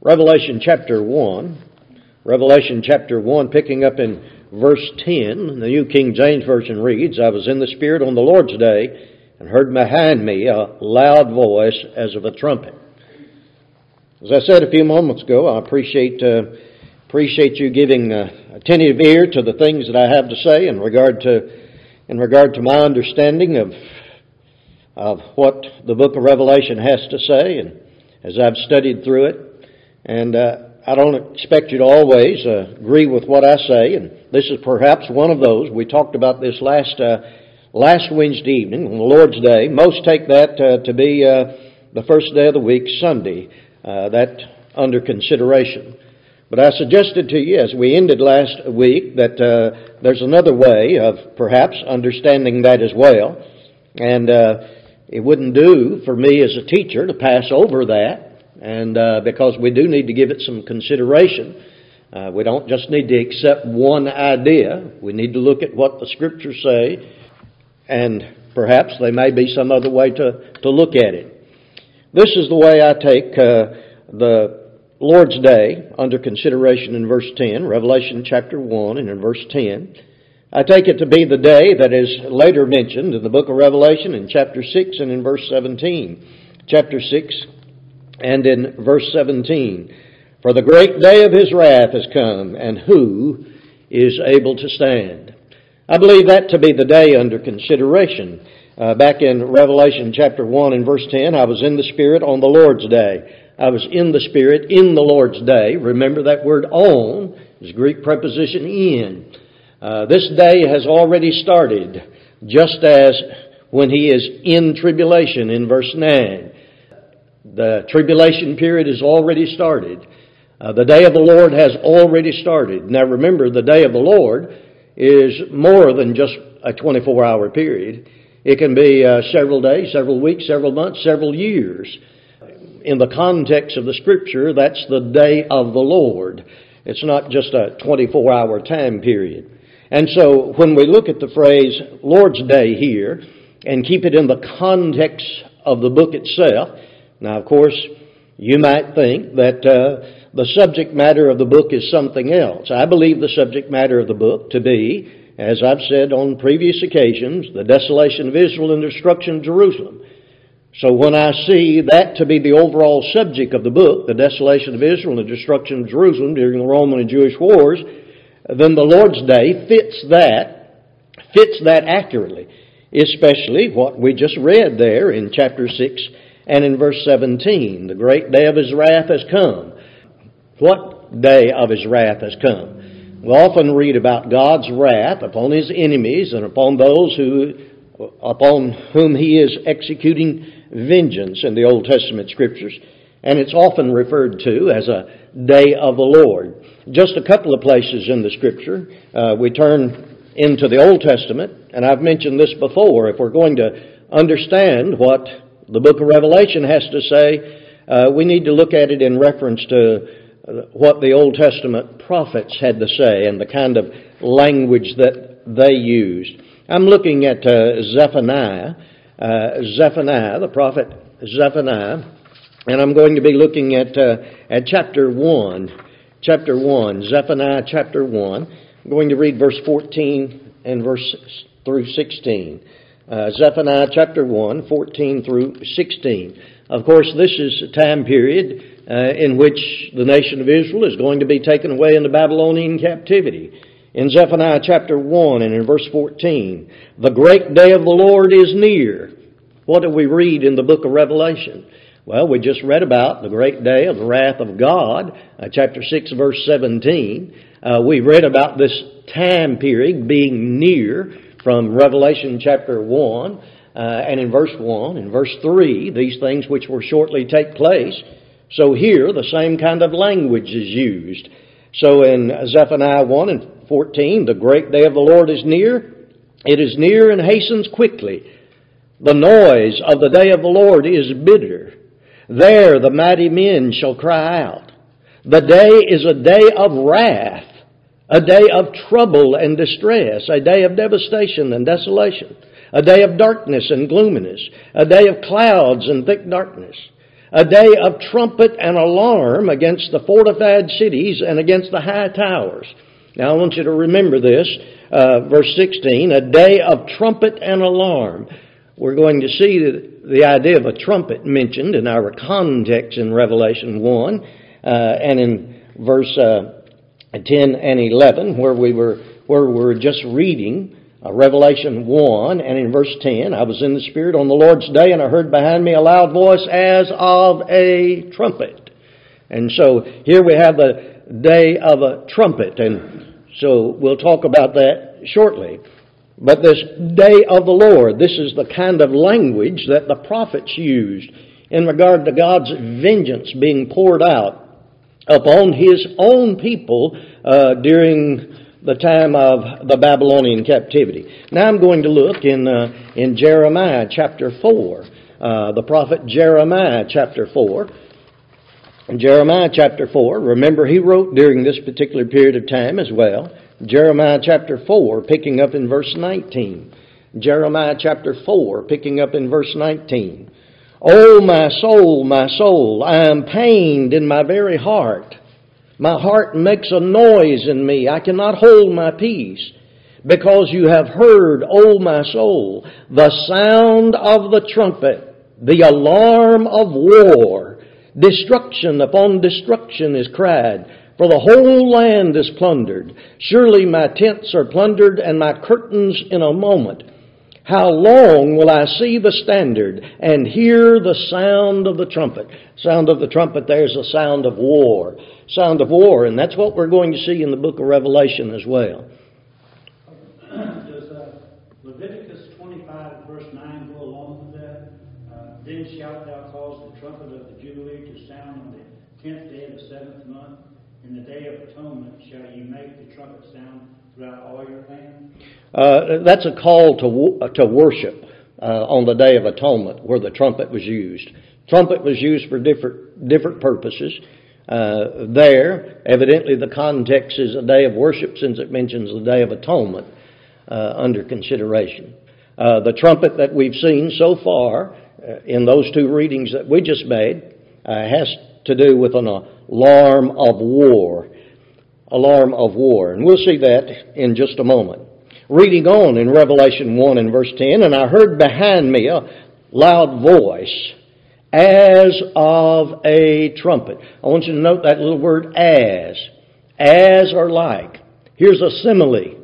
Revelation chapter 1. Revelation chapter 1, picking up in verse 10. The New King James Version reads, I was in the Spirit on the Lord's day, and heard behind me a loud voice as of a trumpet. As I said a few moments ago, I appreciate you giving attentive ear to the things that I have to say in regard to my understanding of what the book of Revelation has to say, and as I've studied through it. And I don't expect you to always agree with what I say, and this is perhaps one of those. We talked about this last Wednesday evening, on the Lord's Day. Most take that to be the first day of the week, Sunday, that under consideration. But I suggested to you as we ended last week that there's another way of perhaps understanding that as well. And it wouldn't do for me as a teacher to pass over that. And because we do need to give it some consideration. We don't just need to accept one idea. We need to look at what the Scriptures say. And perhaps there may be some other way to look at it. This is the way I take the Lord's Day under consideration in verse 10, Revelation chapter 1 and in verse 10. I take it to be the day that is later mentioned in the book of Revelation in chapter 6 and in verse 17. Chapter 6 and in verse 17. For the great day of His wrath has come, and who is able to stand? I believe that to be the day under consideration. Back in Revelation chapter 1 and verse 10, I was in the Spirit on the Lord's day. I was in the Spirit in the Lord's day. Remember that word on is Greek preposition in. This day has already started, just as when He is in tribulation in verse 9. The tribulation period has already started. The day of the Lord has already started. Now remember, the day of the Lord is more than just a 24-hour period. It can be several days, several weeks, several months, several years. In the context of the Scripture, that's the day of the Lord. It's not just a 24-hour time period. And so when we look at the phrase Lord's Day here and keep it in the context of the book itself, now of course you might think that the subject matter of the book is something else. I believe the subject matter of the book to be, as I've said on previous occasions, the desolation of Israel and destruction of Jerusalem. So when I see that to be the overall subject of the book, the desolation of Israel and the destruction of Jerusalem during the Roman and Jewish wars, then the Lord's Day fits that accurately, especially what we just read there in chapter 6 and in verse 17. The great day of His wrath has come. What day of His wrath has come? We often read about God's wrath upon His enemies and upon those upon whom He is executing vengeance in the Old Testament Scriptures. And it's often referred to as a day of the Lord. Just a couple of places in the Scripture, we turn into the Old Testament, and I've mentioned this before. If we're going to understand what the book of Revelation has to say, we need to look at it in reference to what the Old Testament prophets had to say and the kind of language that they used. I'm looking at Zephaniah, the prophet Zephaniah, and I'm going to be looking at chapter 1, Zephaniah chapter 1. I'm going to read verse 14 and verse through 16. Zephaniah chapter 1, 14 through 16. Of course, this is a time period in which the nation of Israel is going to be taken away into Babylonian captivity. In Zephaniah chapter 1 and in verse 14, the great day of the Lord is near. What do we read in the book of Revelation? Well, we just read about the great day of the wrath of God, chapter 6, verse 17. We read about this time period being near from Revelation chapter 1, and in verse 1, in verse 3, these things which will shortly take place. So here, the same kind of language is used. So in Zephaniah 1 and 14, the great day of the Lord is near. It is near and hastens quickly. The noise of the day of the Lord is bitter. There the mighty men shall cry out. The day is a day of wrath, a day of trouble and distress, a day of devastation and desolation, a day of darkness and gloominess, a day of clouds and thick darkness, A day of trumpet and alarm against the fortified cities and against the high towers. Now I want you to remember this, verse 16, a day of trumpet and alarm. We're going to see the idea of a trumpet mentioned in our context in Revelation 1 and in verse 10 and 11 where we were just reading Revelation 1 and in verse 10, I was in the Spirit on the Lord's day and I heard behind me a loud voice as of a trumpet. And so here we have the day of a trumpet, and so we'll talk about that shortly. But this day of the Lord, this is the kind of language that the prophets used in regard to God's vengeance being poured out upon His own people during the time of the Babylonian captivity. Now I'm going to look in Jeremiah chapter 4, the prophet Jeremiah chapter 4. In Jeremiah chapter 4, remember he wrote during this particular period of time as well. Jeremiah chapter 4, picking up in verse 19. Jeremiah chapter 4, picking up in verse 19. O my soul, I am pained in my very heart. My heart makes a noise in me. I cannot hold my peace. Because you have heard, O my soul, the sound of the trumpet, the alarm of war. Destruction upon destruction is cried, for the whole land is plundered. Surely my tents are plundered and my curtains in a moment. How long will I see the standard and hear the sound of the trumpet? Sound of the trumpet, there's a sound of war. Sound of war, and that's what we're going to see in the book of Revelation as well. Does Leviticus 25 verse 9 go along with that? Then shalt thou cause the trumpet of the Jubilee to sound on the 10th day of the 7th month. In the day of atonement shall ye make the trumpet sound throughout all your land? That's a call to worship on the Day of Atonement where the trumpet was used. Trumpet was used for different purposes. There, evidently the context is a day of worship since it mentions the Day of Atonement under consideration. The trumpet that we've seen so far in those two readings that we just made has to do with an alarm of war. Alarm of war. And we'll see that in just a moment. Reading on in Revelation 1 and verse 10, and I heard behind me a loud voice as of a trumpet. I want you to note that little word as. As or like. Here's a simile.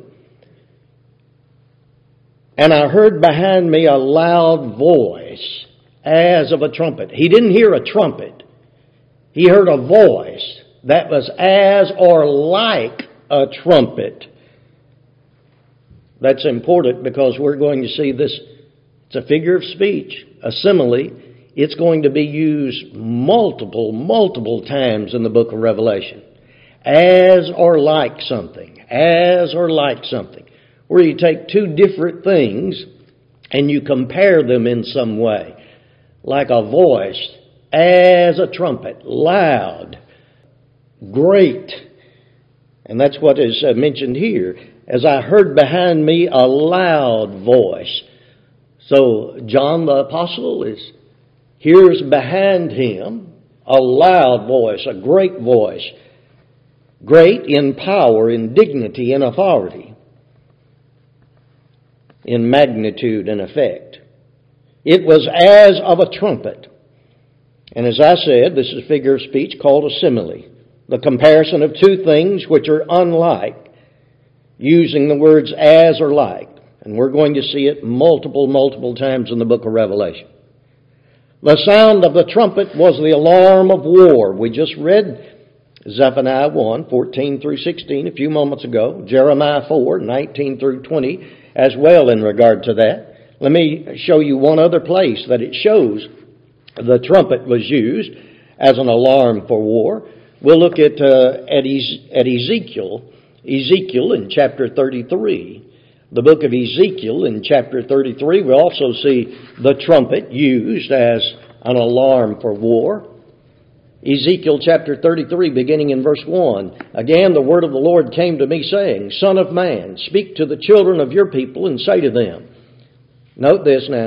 And I heard behind me a loud voice as of a trumpet. He didn't hear a trumpet. He heard a voice that was as or like a trumpet. That's important because we're going to see this. It's a figure of speech, a simile. It's going to be used multiple times in the book of Revelation. As or like something. As or like something. Where you take two different things and you compare them in some way. Like a voice, as a trumpet, loud, great. And that's what is mentioned here. As I heard behind me a loud voice. So John the Apostle hears behind him a loud voice, a great voice. Great in power, in dignity, in authority, in magnitude and effect. It was as of a trumpet. And as I said, this is a figure of speech called a simile. The comparison of two things which are unlike, using the words as or like. And we're going to see it multiple times in the book of Revelation. The sound of the trumpet was the alarm of war. We just read Zephaniah 1, 14 through 16 a few moments ago. Jeremiah 4, 19 through 20 as well in regard to that. Let me show you one other place that it shows the trumpet was used as an alarm for war. We'll look at Ezekiel. Ezekiel in chapter 33. The book of Ezekiel in chapter 33, we also see the trumpet used as an alarm for war. Ezekiel chapter 33, beginning in verse 1. Again, the word of the Lord came to me, saying, Son of man, speak to the children of your people and say to them. Note this now.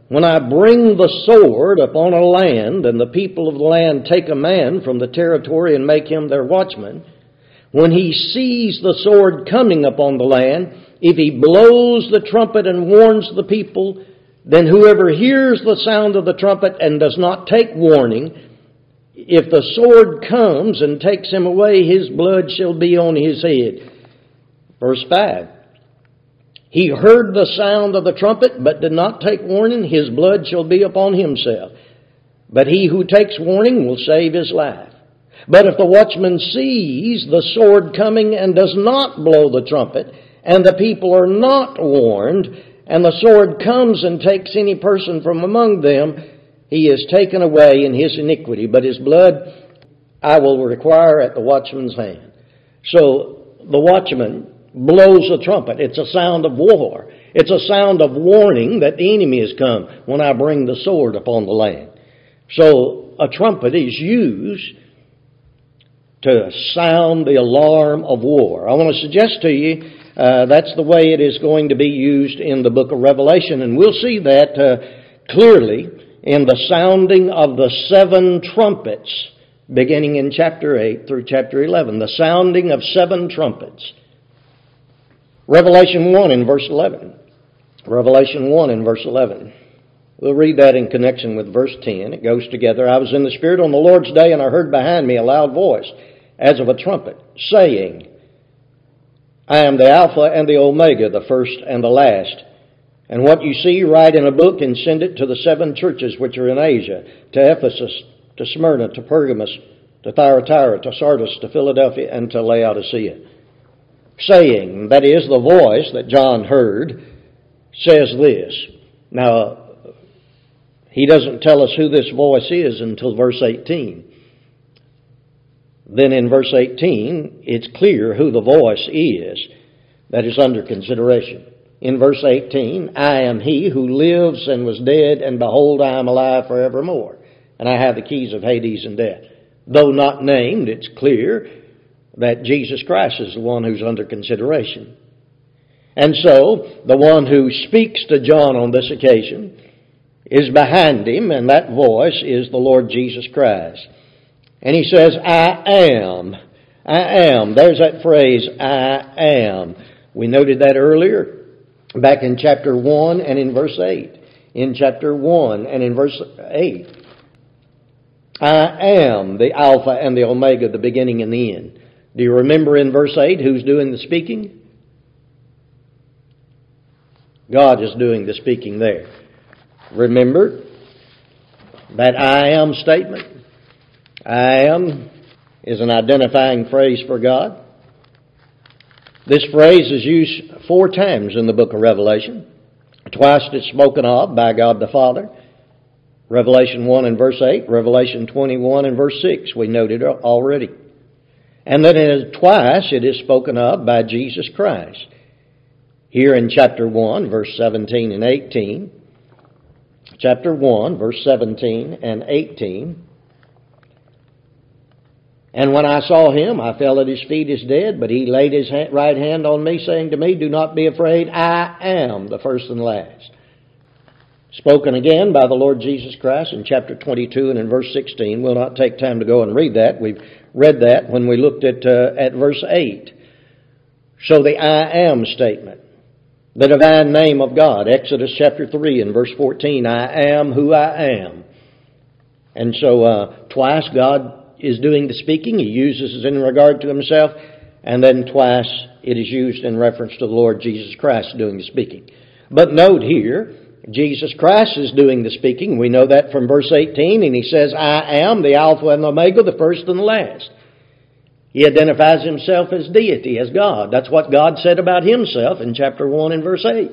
when I bring the sword upon a land, and the people of the land take a man from the territory and make him their watchman, when he sees the sword coming upon the land, if he blows the trumpet and warns the people, then whoever hears the sound of the trumpet and does not take warning, if the sword comes and takes him away, his blood shall be on his head. Verse 5. He heard the sound of the trumpet, but did not take warning. His blood shall be upon himself. But he who takes warning will save his life. But if the watchman sees the sword coming and does not blow the trumpet, and the people are not warned, and the sword comes and takes any person from among them, he is taken away in his iniquity, but his blood I will require at the watchman's hand. So the watchman blows the trumpet. It's a sound of war. It's a sound of warning that the enemy has come when I bring the sword upon the land. So a trumpet is used to sound the alarm of war. I want to suggest to you that's the way it is going to be used in the book of Revelation, and we'll see that clearly in the sounding of the 7 trumpets beginning in chapter 8 through chapter 11. The sounding of 7 trumpets. Revelation 1 in verse 11. Revelation 1 in verse 11. We'll read that in connection with verse 10. It goes together. I was in the Spirit on the Lord's day, and I heard behind me a loud voice, as of a trumpet, saying, I am the Alpha and the Omega, the first and the last. And what you see, write in a book and send it to the 7 churches which are in Asia, to Ephesus, to Smyrna, to Pergamos, to Thyatira, to Sardis, to Philadelphia, and to Laodicea. Saying, that is, the voice that John heard, says this. Now, he doesn't tell us who this voice is until verse 18. Then in verse 18, it's clear who the voice is that is under consideration. In verse 18, I am he who lives and was dead, and behold, I am alive forevermore. And I have the keys of Hades and death. Though not named, it's clear that Jesus Christ is the one who's under consideration. And so, the one who speaks to John on this occasion is behind him, and that voice is the Lord Jesus Christ. And he says, I am. There's that phrase, I am. We noted that earlier, back in chapter 1 and in verse 8. In chapter 1 and in verse 8. I am the Alpha and the Omega, the beginning and the end. Do you remember in verse 8 who's doing the speaking? God is doing the speaking there. Remember that I am statement. I am is an identifying phrase for God. This phrase is used 4 times in the book of Revelation. Twice it's spoken of by God the Father. Revelation 1 and verse 8, Revelation 21 and verse 6, we noted already. And then twice it is spoken of by Jesus Christ. Here in chapter 1, verse 17 and 18. Chapter 1, verse 17 and 18. And when I saw him, I fell at his feet as dead, but he laid his right hand on me, saying to me, do not be afraid, I am the first and last. Spoken again by the Lord Jesus Christ in chapter 22 and in verse 16. We'll not take time to go and read that. We've read that when we looked at verse 8. So the I am statement, the divine name of God, Exodus chapter 3 and verse 14, I am who I am. And so twice God is doing the speaking. He uses it in regard to himself. And then twice it is used in reference to the Lord Jesus Christ doing the speaking. But note here, Jesus Christ is doing the speaking. We know that from verse 18. And he says, I am the Alpha and the Omega, the first and the last. He identifies himself as deity, as God. That's what God said about himself in chapter 1 and verse 8.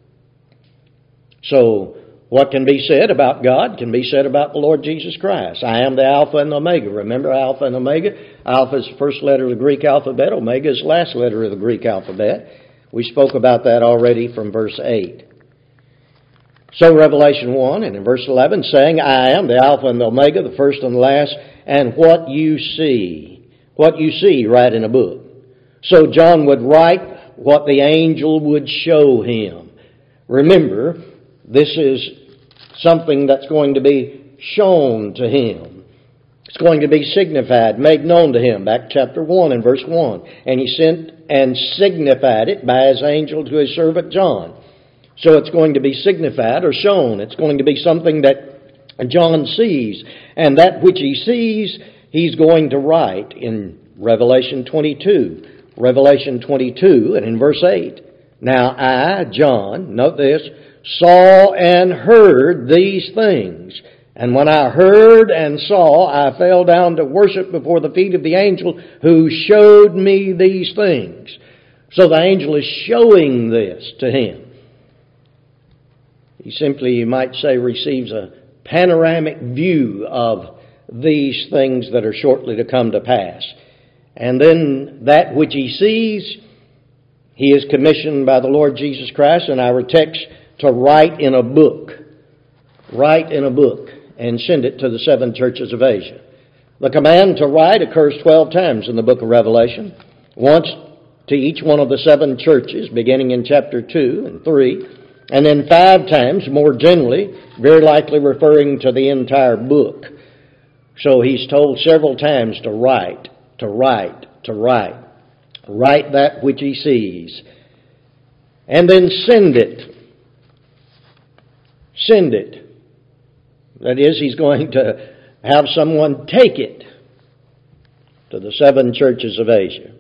So, what can be said about God can be said about the Lord Jesus Christ. I am the Alpha and the Omega. Remember Alpha and Omega? Alpha is the first letter of the Greek alphabet. Omega is the last letter of the Greek alphabet. We spoke about that already from verse 8. So Revelation 1 and in verse 11 saying, I am the Alpha and the Omega, the first and the last, and what you see, write in a book. So John would write what the angel would show him. Remember, this is something that's going to be shown to him. It's going to be signified, made known to him. Back chapter 1 and verse 1. And he sent and signified it by his angel to his servant John. So it's going to be signified or shown. It's going to be something that John sees. And that which he sees, he's going to write in Revelation 22. Revelation 22 and in verse 8. Now I, John, note this, saw and heard these things. And when I heard and saw, I fell down to worship before the feet of the angel who showed me these things. So the angel is showing this to him. He simply, you might say, receives a panoramic view of these things that are shortly to come to pass. And then that which he sees, he is commissioned by the Lord Jesus Christ in our text to write in a book. Write in a book and send it to the 7 churches of Asia. The command to write occurs 12 times in the book of Revelation. Once to each one of the 7 churches, beginning in chapter 2 and 3. And then 5 times, more generally, very likely referring to the entire book. So he's told several times to write, to write, to write. Write that which he sees. And then send it. Send it. That is, he's going to have someone take it to the 7 churches of Asia.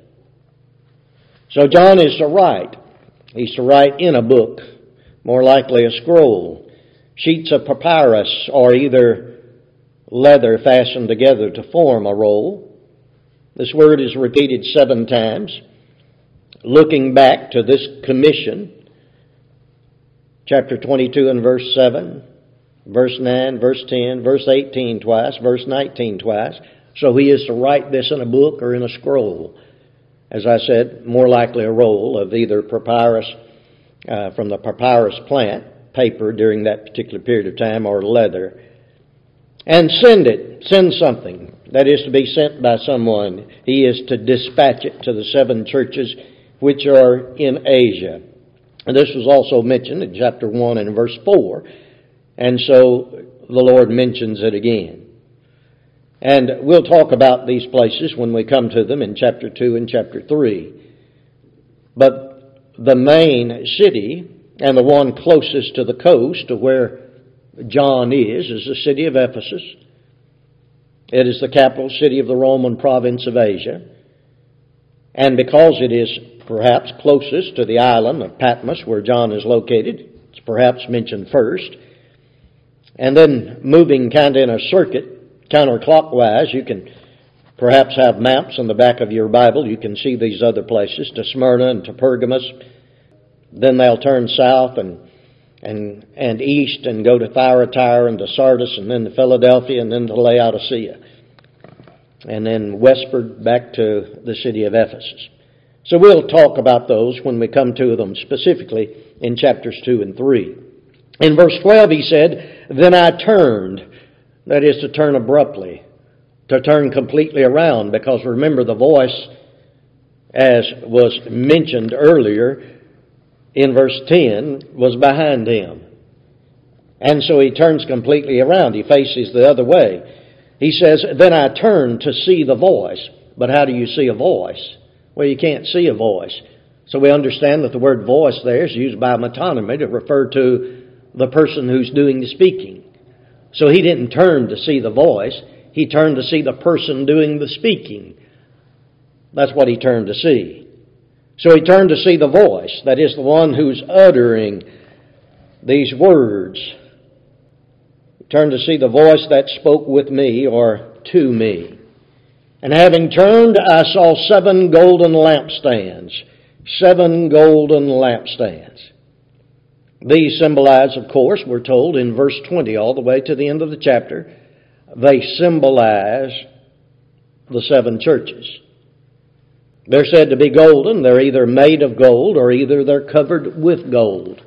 So John is to write. He's to write in a book, more likely a scroll. Sheets of papyrus or either leather fastened together to form a roll. This word is repeated 7 times, looking back to this commission. Chapter 22 and verse 7. Verse 9, verse 10, verse 18 twice, verse 19 twice. So he is to write this in a book or in a scroll. As I said, more likely a roll of either papyrus, from the papyrus plant, paper during that particular period of time, or leather. And send it. Send something. That is to be sent by someone. He is to dispatch it to the 7 churches which are in Asia. And this was also mentioned in chapter 1 and verse 4. And so the Lord mentions it again. And we'll talk about these places when we come to them in chapter 2 and chapter 3. But the main city, and the one closest to the coast to where John is the city of Ephesus. It is the capital city of the Roman province of Asia. And because it is perhaps closest to the island of Patmos where John is located, it's perhaps mentioned first. And then moving kind of in a circuit, counterclockwise, you can perhaps have maps on the back of your Bible. You can see these other places, to Smyrna and to Pergamos. Then they'll turn south and east and go to Thyatira and to Sardis and then to Philadelphia and then to Laodicea. And then westward back to the city of Ephesus. So we'll talk about those when we come to them specifically in chapters 2 and 3. In verse 12 he said, Then I turned, that is to turn abruptly, to turn completely around, because remember the voice, as was mentioned earlier in verse 10, was behind him. And so he turns completely around. He faces the other way. He says, Then I turned to see the voice. But how do you see a voice? Well, you can't see a voice. So we understand that the word voice there is used by metonymy to refer to the person who's doing the speaking. So he didn't turn to see the voice. He turned to see the person doing the speaking. That's what he turned to see. So he turned to see the voice, that is the one who's uttering these words. He turned to see the voice that spoke with me or to me. And having turned, I saw 7 golden lampstands. 7 golden lampstands. These symbolize, of course, we're told in verse 20 all the way to the end of the chapter, they symbolize the 7 churches. They're said to be golden. They're either made of gold or either they're covered with gold.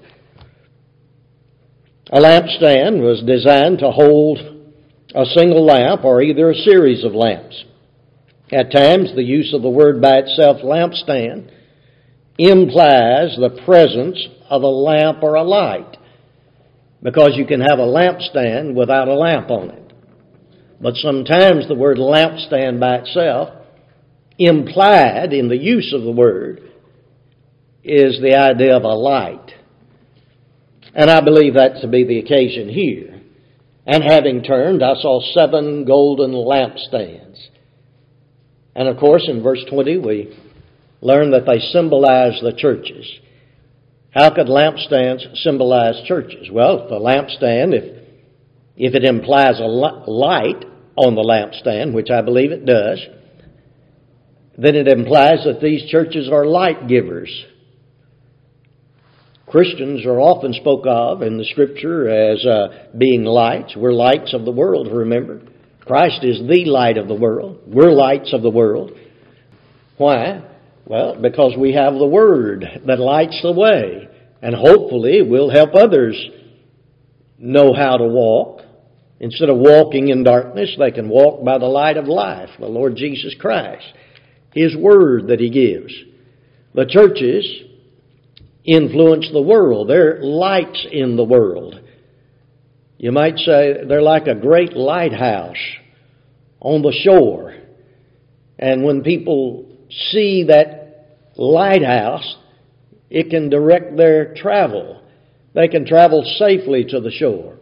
A lampstand was designed to hold a single lamp or either a series of lamps. At times, the use of the word by itself, lampstand, implies the presence of a lamp or a light. because you can have a lampstand without a lamp on it. But sometimes the word lampstand by itself, implied in the use of the word, is the idea of a light. And I believe that to be the occasion here. And having turned, I saw 7 golden lampstands. And of course, in verse 20, we learn that they symbolize the churches. How could lampstands symbolize churches? Well, the lampstand, if it implies a light on the lampstand, which I believe it does, then it implies that these churches are light givers. Christians are often spoke of in the Scripture as being lights. We're lights of the world, remember. Christ is the light of the world. We're lights of the world. Why? Well, because we have the Word that lights the way. And hopefully we'll help others know how to walk. Instead of walking in darkness, they can walk by the light of life, the Lord Jesus Christ. His Word that He gives. The churches influence the world. They're lights in the world. You might say they're like a great lighthouse on the shore. And when people see that lighthouse, it can direct their travel. They can travel safely to the shore.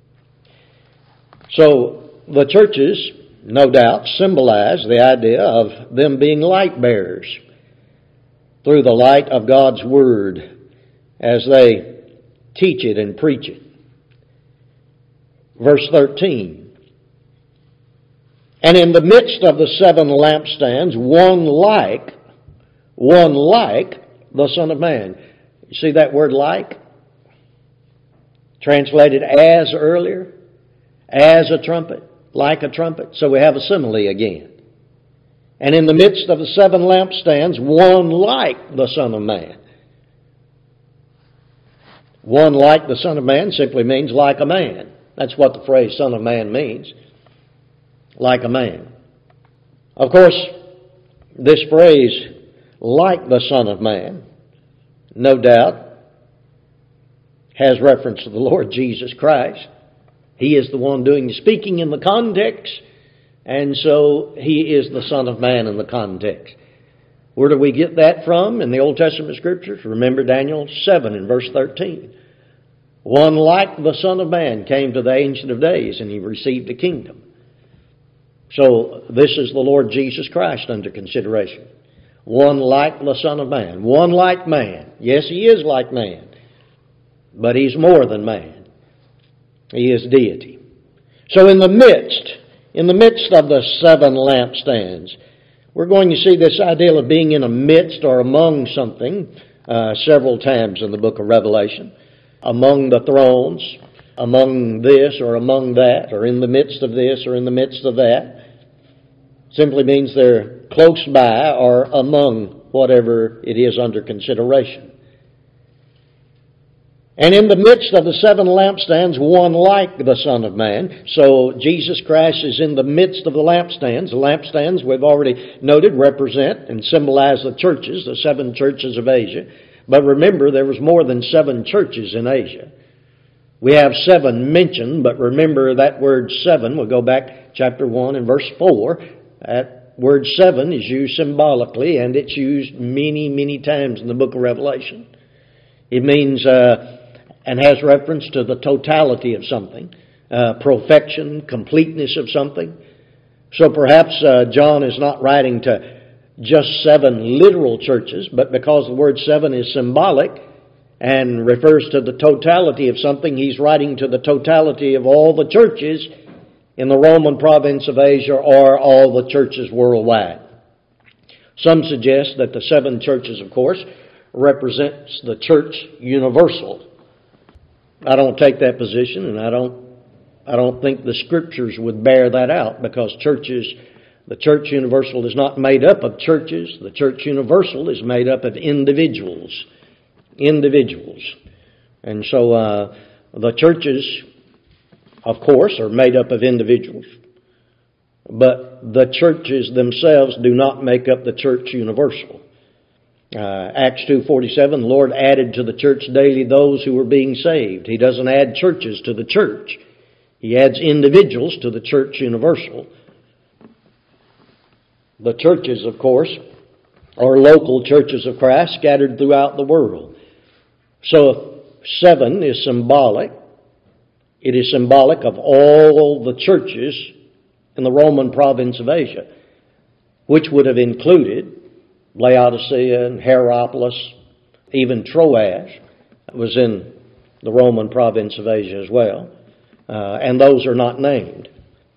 So the churches, no doubt, symbolize the idea of them being light bearers through the light of God's Word as they teach it and preach it. Verse 13. And in the midst of the 7 lampstands, one like the Son of Man. You see that word like? Translated as earlier. As a trumpet. Like a trumpet. So we have a simile again. And in the midst of the 7 lampstands, one like the Son of Man. One like the Son of Man simply means like a man. That's what the phrase Son of Man means. Like a man. Of course, this phrase, like the Son of Man, no doubt, has reference to the Lord Jesus Christ. He is the one doing the speaking in the context, and so He is the Son of Man in the context. Where do we get that from in the Old Testament Scriptures? Remember Daniel 7 in verse 13. One like the Son of Man came to the Ancient of Days, and He received a kingdom. So this is the Lord Jesus Christ under consideration. One like the Son of Man. One like man. Yes, He is like man, but He's more than man. He is deity. So in the midst of the 7 lampstands, we're going to see this idea of being in a midst or among something several times in the book of Revelation. Among the thrones, among this or among that, or in the midst of this or in the midst of that. Simply means they're close by or among whatever it is under consideration. And in the midst of the 7 lampstands, one like the Son of Man. So Jesus Christ is in the midst of the lampstands. The lampstands, we've already noted, represent and symbolize the churches, the 7 churches of Asia. But remember, there was more than 7 churches in Asia. We have 7 mentioned, but remember that word 7, we'll go back chapter 1 and verse 4. That word 7 is used symbolically, and it's used many, many times in the book of Revelation. It means and has reference to the totality of something, perfection, completeness of something. So perhaps John is not writing to just 7 literal churches, but because the word 7 is symbolic and refers to the totality of something, he's writing to the totality of all the churches in the Roman province of Asia or all the churches worldwide. Some suggest that the 7 churches, of course, represents the church universal. I don't take that position, and I don't think the Scriptures would bear that out, because the church universal is not made up of churches. The church universal is made up of individuals. And so the churches, of course, are made up of individuals. But the churches themselves do not make up the church universal. Acts 2:47, the Lord added to the church daily those who were being saved. He doesn't add churches to the church. He adds individuals to the church universal. The churches, of course, are local churches of Christ scattered throughout the world. So 7 is symbolic. It is symbolic of all the churches in the Roman province of Asia, which would have included Laodicea and Hierapolis, even Troas was in the Roman province of Asia as well. And those are not named.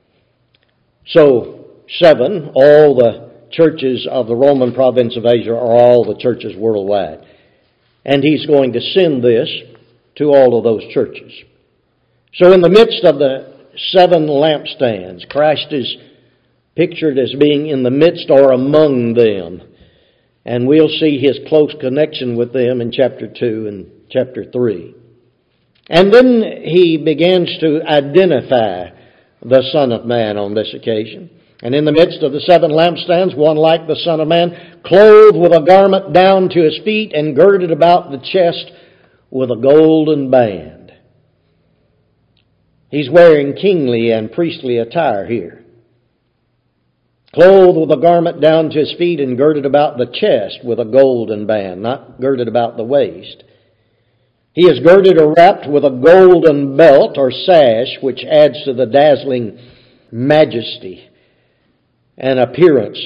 So 7, all the churches of the Roman province of Asia are all the churches worldwide. And He's going to send this to all of those churches. So in the midst of the 7 lampstands, Christ is pictured as being in the midst or among them. And we'll see His close connection with them in chapter 2 and chapter 3. And then He begins to identify the Son of Man on this occasion. And in the midst of the 7 lampstands, one like the Son of Man, clothed with a garment down to His feet and girded about the chest with a golden band. He's wearing kingly and priestly attire here. Clothed with a garment down to His feet and girded about the chest with a golden band, not girded about the waist. He is girded or wrapped with a golden belt or sash, which adds to the dazzling majesty and appearance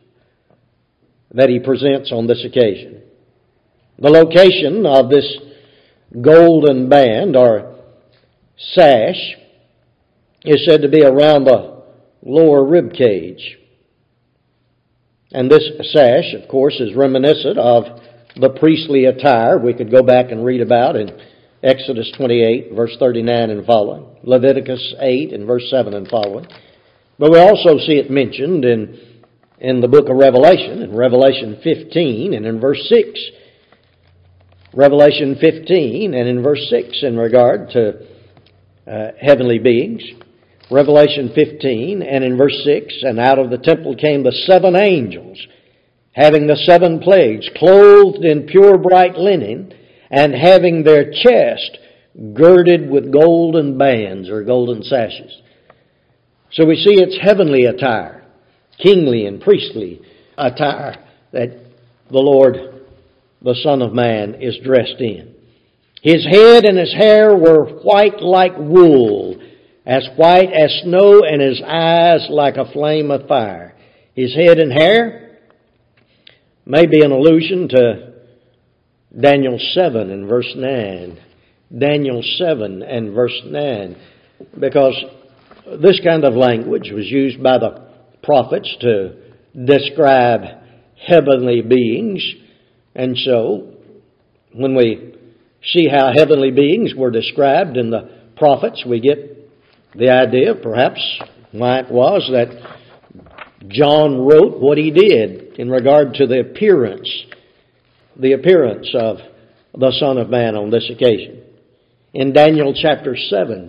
that He presents on this occasion. The location of this golden band or sash is said to be around the lower rib cage. And this sash, of course, is reminiscent of the priestly attire we could go back and read about in Exodus 28, verse 39 and following, Leviticus 8 and verse 7 and following. But we also see it mentioned in the book of Revelation, in Revelation 15 and in verse 6. Revelation 15 and in verse 6 in regard to heavenly beings. Revelation 15 and in verse 6, and out of the temple came the 7 angels, having the 7 plagues, clothed in pure bright linen, and having their chest girded with golden bands or golden sashes. So we see it's heavenly attire, kingly and priestly attire that the Lord, the Son of Man, is dressed in. His head and His hair were white like wool, as white as snow, and His eyes like a flame of fire. His head and hair may be an allusion to Daniel 7 and verse 9. Daniel 7 and verse 9. Because this kind of language was used by the prophets to describe heavenly beings. And so, when we see how heavenly beings were described in the prophets, we get the idea, perhaps, why it was that John wrote what he did in regard to the appearance of the Son of Man on this occasion. In Daniel chapter 7,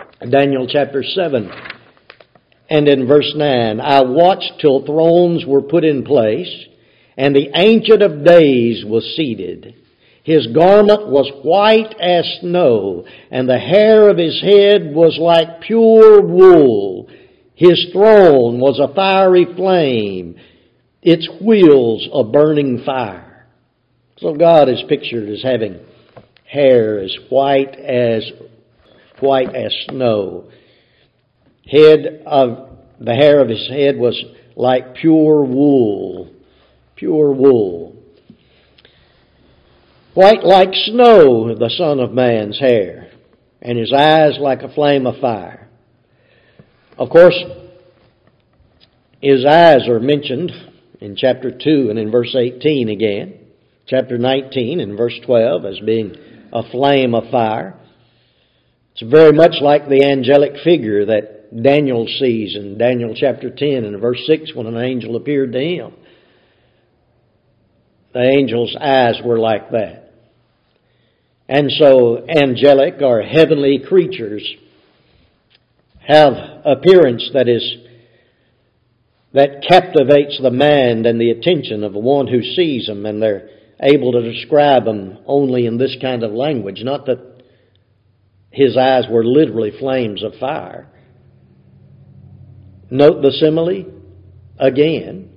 and in verse 9, I watched till thrones were put in place, and the Ancient of Days was seated. His garment was white as snow, and the hair of His head was like pure wool. His throne was a fiery flame, its wheels a burning fire. So God is pictured as having hair as white as snow. The hair of His head was like pure wool. Pure wool. White like snow, the Son of Man's hair, and His eyes like a flame of fire. Of course, His eyes are mentioned in chapter 2 and in verse 18 again. Chapter 19 and verse 12 as being a flame of fire. It's very much like the angelic figure that Daniel sees in Daniel chapter 10 and verse 6 when an angel appeared to him. The angel's eyes were like that. And so angelic or heavenly creatures have appearance that captivates the mind and the attention of the one who sees them, and their able to describe them only in this kind of language. Not that his eyes were literally flames of fire. Note the simile again.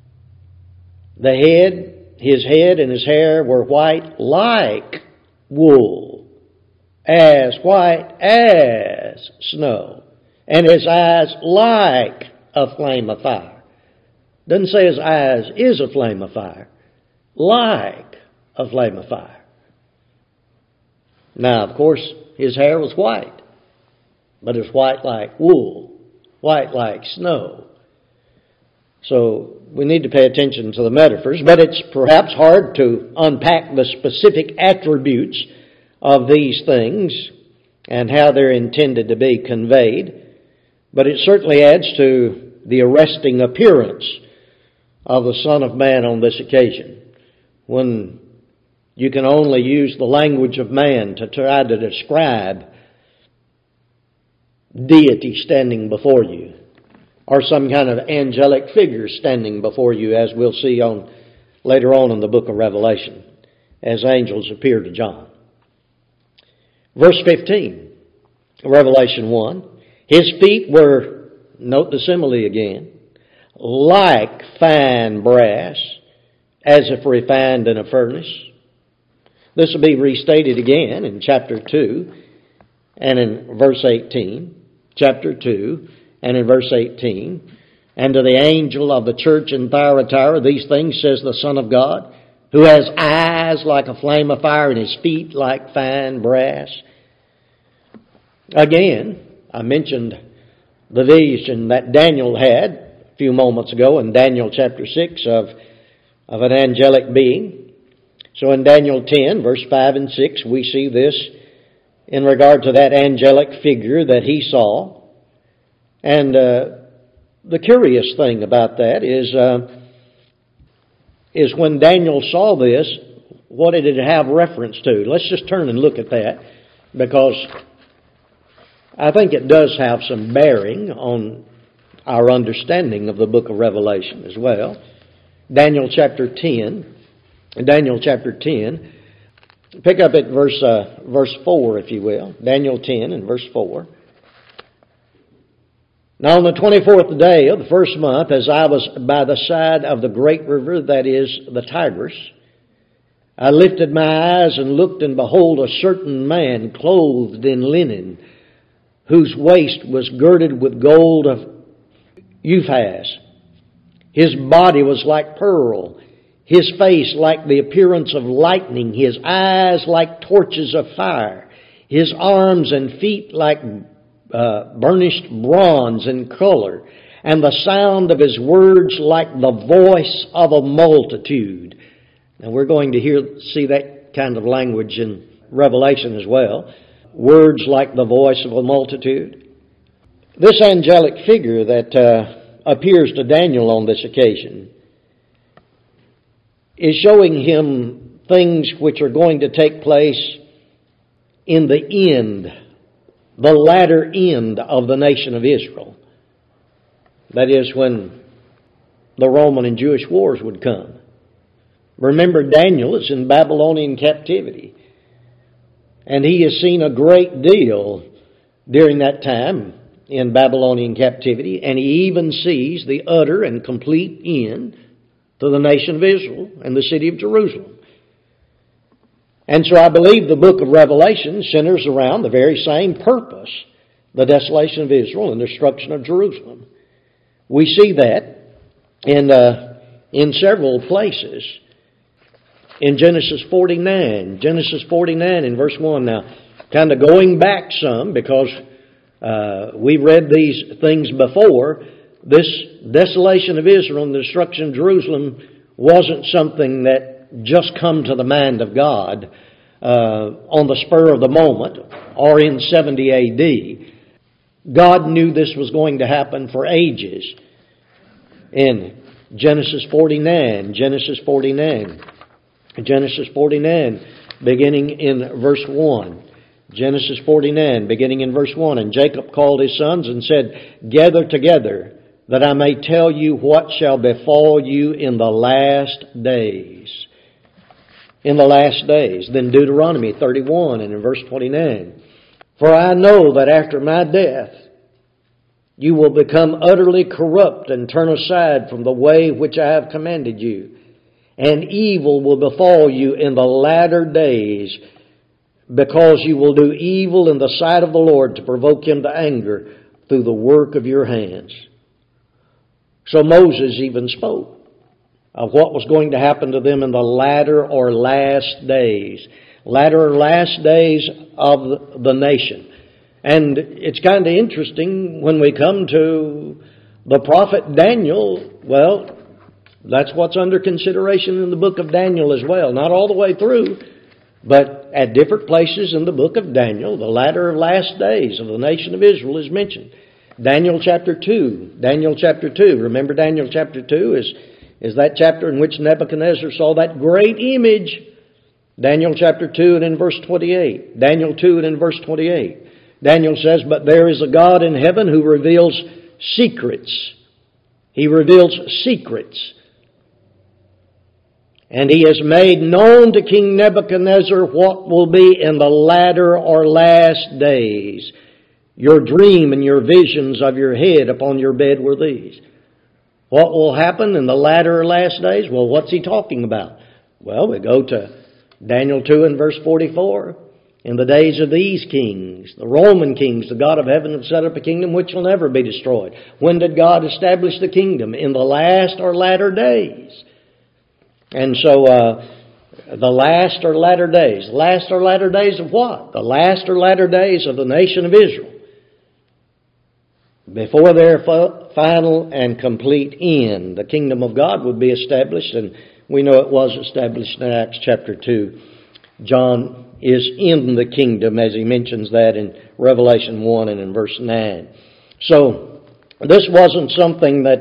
His head and his hair were white like wool, as white as snow, and his eyes like a flame of fire. Doesn't say his eyes is a flame of fire, like a flame of fire. Now, of course, his hair was white, but it's white like wool, white like snow. So we need to pay attention to the metaphors, but it's perhaps hard to unpack the specific attributes of these things and how they're intended to be conveyed. But it certainly adds to the arresting appearance of the Son of Man on this occasion, when you can only use the language of man to try to describe deity standing before you, or some kind of angelic figure standing before you, as we'll see later on in the book of Revelation, as angels appear to John. Verse 15, Revelation 1, his feet were, note the simile again, like fine brass, as if refined in a furnace. This will be restated again in chapter 2 and in verse 18. Chapter 2 and in verse 18. And to the angel of the church in Thyatira, these things says the Son of God, who has eyes like a flame of fire and his feet like fine brass. Again, I mentioned the vision that Daniel had a few moments ago in Daniel chapter 6 of an angelic being. So in Daniel 10, verse 5 and 6, we see this in regard to that angelic figure that he saw. And the curious thing about that is when Daniel saw this, what did it have reference to? Let's just turn and look at that, because I think it does have some bearing on our understanding of the book of Revelation as well. Daniel chapter 10. Pick up at verse 4, if you will. Daniel 10 and verse 4. Now on the 24th day of the first month, as I was by the side of the great river, that is the Tigris, I lifted my eyes and looked, and behold, a certain man clothed in linen, whose waist was girded with gold of Uphaz. His body was like pearl, his face like the appearance of lightning, his eyes like torches of fire, his arms and feet like burnished bronze in color, and the sound of his words like the voice of a multitude. Now we're going to see that kind of language in Revelation as well. Words like the voice of a multitude. This angelic figure that appears to Daniel on this occasion is showing him things which are going to take place in the end, the latter end of the nation of Israel. That is, when the Roman and Jewish wars would come. Remember, Daniel is in Babylonian captivity, and he has seen a great deal during that time in Babylonian captivity, and he even sees the utter and complete end to the nation of Israel and the city of Jerusalem. And so I believe the book of Revelation centers around the very same purpose, the desolation of Israel and the destruction of Jerusalem. We see that in several places. In Genesis 49 in verse 1. Now, kind of going back some, because we read these things before. This desolation of Israel and the destruction of Jerusalem wasn't something that just come to the mind of God on the spur of the moment or in 70 A.D. God knew this was going to happen for ages. In Genesis 49, beginning in verse 1. Genesis 49, beginning in verse 1. And Jacob called his sons and said, "Gather together, that I may tell you what shall befall you in the last days." in the last days. Then Deuteronomy 31 and in verse 29. For I know that after my death you will become utterly corrupt and turn aside from the way which I have commanded you. And evil will befall you in the latter days, because you will do evil in the sight of the Lord to provoke Him to anger through the work of your hands. So Moses even spoke of what was going to happen to them in the latter or last days. Latter or last days of the nation. And it's kind of interesting when we come to the prophet Daniel. Well, that's what's under consideration in the book of Daniel as well. Not all the way through, but at different places in the book of Daniel, the latter or last days of the nation of Israel is mentioned. Daniel chapter 2. Daniel chapter 2. Remember Daniel chapter 2 is that chapter in which Nebuchadnezzar saw that great image. Daniel chapter 2 and in verse 28. Daniel 2 and in verse 28. Daniel says, but there is a God in heaven who reveals secrets. He reveals secrets. And He has made known to King Nebuchadnezzar what will be in the latter or last days. Your dream and your visions of your head upon your bed were these. What will happen in the latter or last days? Well, what's he talking about? Well, we go to Daniel 2 and verse 44. In the days of these kings, the Roman kings, the God of heaven have set up a kingdom which will never be destroyed. When did God establish the kingdom? In the last or latter days. And so, the last or latter days. Last or latter days of what? The last or latter days of the nation of Israel. Before their final and complete end, the kingdom of God would be established, and we know it was established in Acts chapter 2. John is in the kingdom, as he mentions that in Revelation 1 and in verse 9. So, this wasn't something that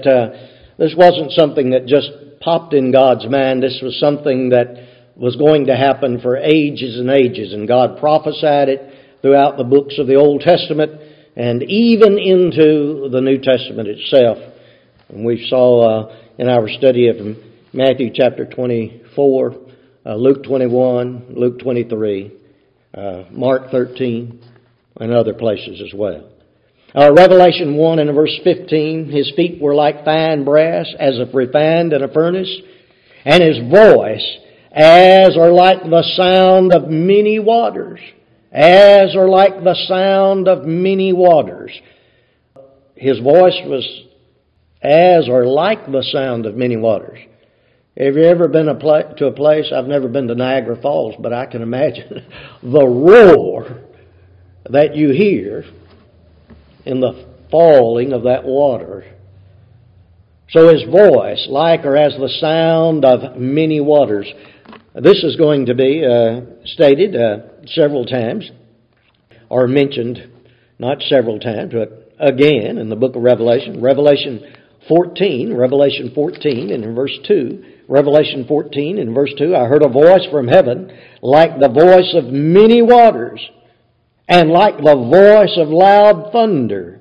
just popped in God's mind. This was something that was going to happen for ages and ages, and God prophesied it throughout the books of the Old Testament and even into the New Testament itself. And we saw in our study of Matthew chapter 24, Luke 21, Luke 23, Mark 13, and other places as well. Revelation 1 and verse 15, His feet were like fine brass, as if refined in a furnace, and His voice as or like the sound of many waters. As or like the sound of many waters. His voice was as or like the sound of many waters. Have you ever been to a place? I've never been to Niagara Falls, but I can imagine the roar that you hear in the falling of that water. So His voice, like or as the sound of many waters. This is going to be stated several times, or mentioned, not several times, but again in the book of Revelation. Revelation 14 and in verse 2. Revelation 14 and verse 2, I heard a voice from heaven like the voice of many waters and like the voice of loud thunder.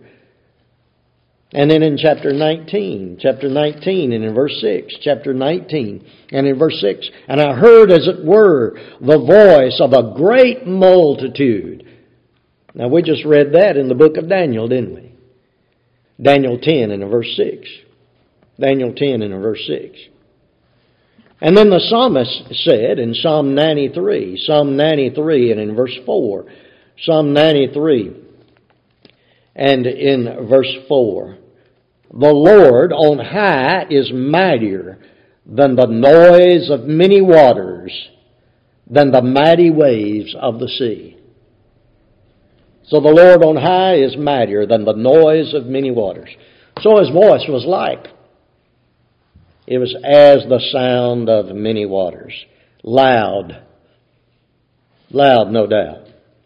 And then in chapter 19 and in verse 6, chapter 19 and in verse 6, and I heard as it were the voice of a great multitude. Now we just read that in the book of Daniel, didn't we? Daniel 10 and in verse 6. Daniel 10 and in verse 6. And then the psalmist said in Psalm 93 and in verse 4, Psalm 93 and in verse 4, the Lord on high is mightier than the noise of many waters, than the mighty waves of the sea. So the Lord on high is mightier than the noise of many waters. So His voice was like. It was as the sound of many waters. Loud. Loud, no doubt.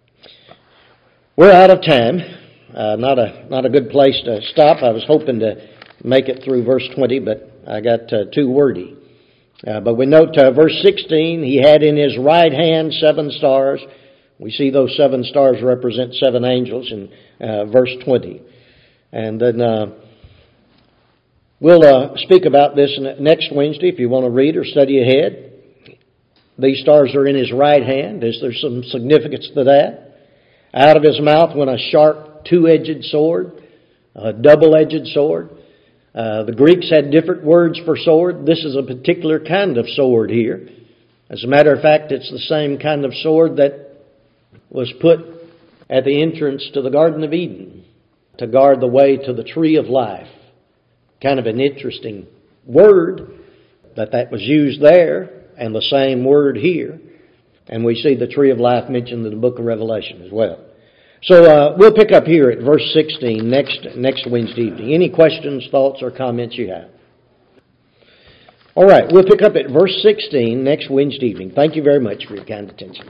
We're out of time. Not a good place to stop. I was hoping to make it through verse 20, but I got too wordy. But we note verse 16, He had in His right hand 7 stars. We see those 7 stars represent 7 angels in verse 20. And then we'll speak about this next Wednesday if you want to read or study ahead. These stars are in His right hand. Is there some significance to that? Out of His mouth went a sharp two-edged sword, a double-edged sword. The Greeks had different words for sword. This is a particular kind of sword here. As a matter of fact, it's the same kind of sword that was put at the entrance to the Garden of Eden to guard the way to the tree of life. Kind of an interesting word that was used there, and the same word here. And we see the tree of life mentioned in the book of Revelation as well. So we'll pick up here at verse 16 next Wednesday evening. Any questions, thoughts, or comments you have? All right, we'll pick up at verse 16 next Wednesday evening. Thank you very much for your kind attention.